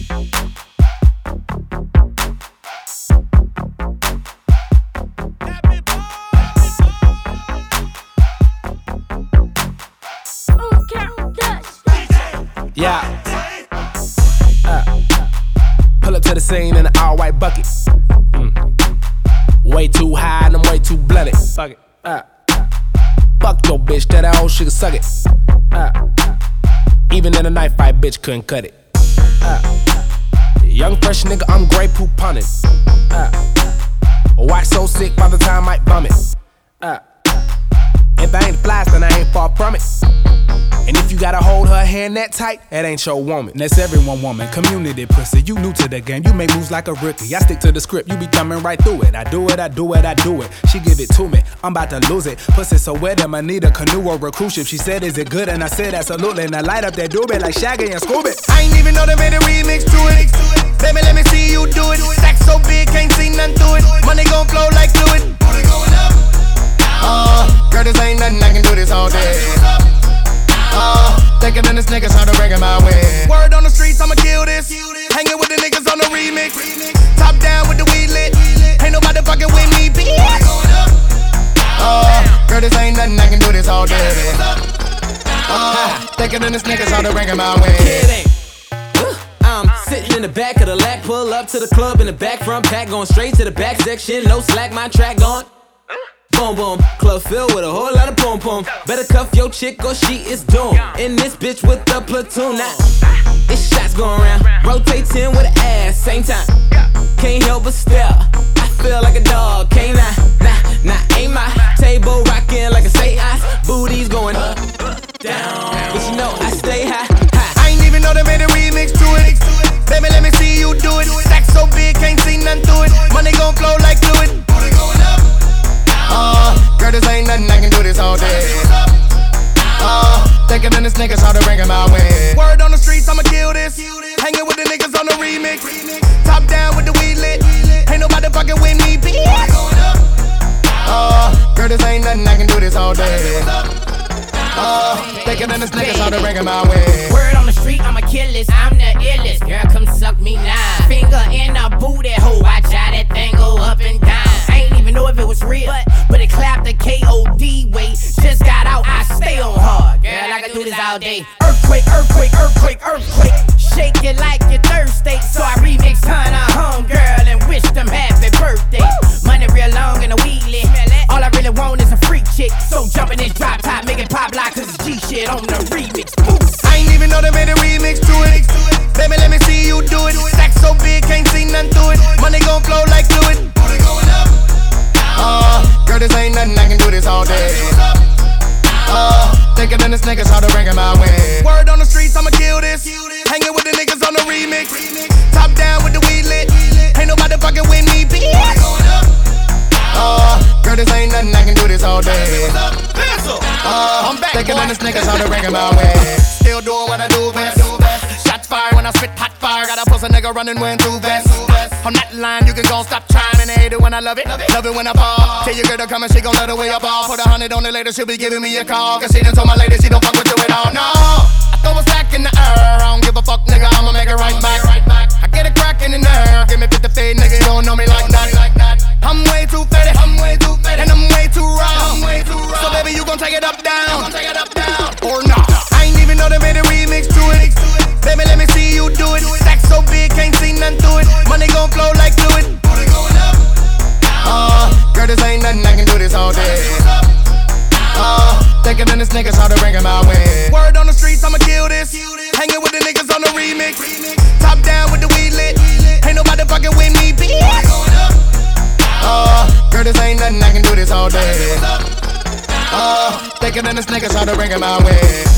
Yeah. Pull up to the scene in an all-white bucket. Way too high and I'm way too blooded. Fuck it. Fuck your bitch, that old shit can suck it. Even in a knife fight, bitch couldn't cut it. Young fresh nigga, I'm Grey Poop punnin'. Watch so sick by the time I bum it. If I ain't fly, then I ain't far from it. And if you gotta hold her hand that tight, that ain't your woman. That's everyone woman, community pussy. You new to the game, you make moves like a rookie. I stick to the script, you be thumbing right through it. I do it. She give it to me, I'm about to lose it. Pussy so wet, I need a canoe or a cruise ship. She said, is it good? And I said, absolutely. And I light up that doobie like Shaggy and Scooby. I ain't even know they made a remix to it. Baby, let me see you do it. Stack so big, can't see nothing through it. Money gon' flow like fluid. Girl, this ain't nothing, I can do this all day. Thicker than this niggas, how to bring it my way. Word on the streets, I'ma kill this. Hanging with the niggas on the remix. Top down with the weed lit. Ain't nobody fucking with me, bitch. Girl, this ain't nothing, I can do this all day. Thicker than this niggas, how to bring it my way. I'm sitting in the back of the lack, pull up to the club in the back, front pack, going straight to the back section, no slack, my track going. Boom boom, club filled with a whole lot of boom boom. Better cuff your chick or she is doomed. In this bitch with the platoon. Now, it's shots going around. Rotating with an ass, same time. Can't help but stare. I feel like a dog, can't I? Nah, ain't my table rocking like a seance. Booties going up, down. But you know I stay high. I ain't even know they made a remix to it. Baby, let me see you do it. Stack so big, can't see nothing through it. Money gon' flow like fluid. Girl, this ain't nothing, I can do this all day. Thicker than this niggas, how to bring it my way. Word on the streets, I'ma kill this. Hanging with the niggas on the remix. Top down with the weed lit. Ain't nobody fucking with me, bitch. Girl, this ain't nothing, I can do this all day. Thicker than this niggas, how to bring it my way. Word on the street, I'ma kill this. I'm the illest. Girl, come suck me now. Finger in a booty hole. Watch how that thing go up and down. I ain't even know if it was real, but it clapped the KOD way. Just got out, I stay on hard. Girl, I can do this all day. Earthquake, earthquake, earthquake, earthquake. Shake it like you're thirsty. So I remix Hunter home, girl, and wish them happy birthday. Money real long and a weed lit. All I really want is a freak chick. So jump in this drop top, make it pop like cause it's G shit on the remix. I ain't even know they made a remix to it. Baby, let me see you do it. Stack so big, can't see nothing through it. Money gon' flow like fluid. Girl, this ain't nothing, I can do this all day. Thicker than this niggas, how to bring it my way. Word on the streets, I'ma kill this. Hanging with the niggas on the remix. Top down with the weed lit. Ain't nobody fucking with me, bitch. Girl, this ain't nothing, I can do this all day. I'm back, thicker than this niggas, how to bring it my way. Still doing what I do best. Shots fired when I spit hot fire. Got a pussy nigga running wearing two vests. On that line, you can gon' stop trying. And I hate it when I love it when I ball. Tell your girl to come and she gon' let her way up all. Put 100 on it later, she'll be giving me a call. Cause she done told my lady she don't fuck with you at all. No, I throw a stack in the air. I don't give a fuck, nigga, I'ma make it right back. I get a crack in the air. Give me 50 fade, nigga, you don't know me like that. I'm way too fetty, and I'm way too raw. So baby, you gon' take it up down, or not. I ain't even know they made a remix to it. Baby, let me see you do it. Stack so big, can't see nothing through it. Money gon' flow like fluid. Girl, this ain't nothing, I can do this all day. Thicker than this niggas, how to bring it my way. Word on the streets, I'ma kill this. Hanging with the niggas on the remix. Top down with the weed lit. Ain't nobody fucking with me, bitch. Girl, this ain't nothing, I can do this all day. Thicker than this niggas, how to bring it my way.